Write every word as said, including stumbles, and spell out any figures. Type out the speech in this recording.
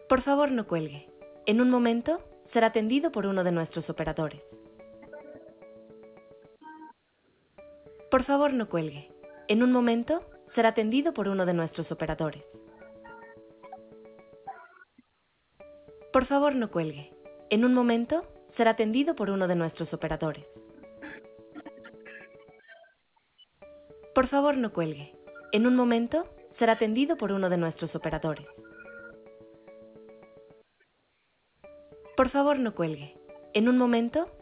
Por favor, no cuelgue. En un momento será atendido por uno de nuestros operadores. Por favor, no cuelgue. En un momento será atendido por uno de nuestros operadores. Por favor, no cuelgue. En un momento será atendido por uno de nuestros operadores. Por favor, no cuelgue. En un momento será atendido por uno de nuestros operadores. Por favor, no cuelgue. En un momento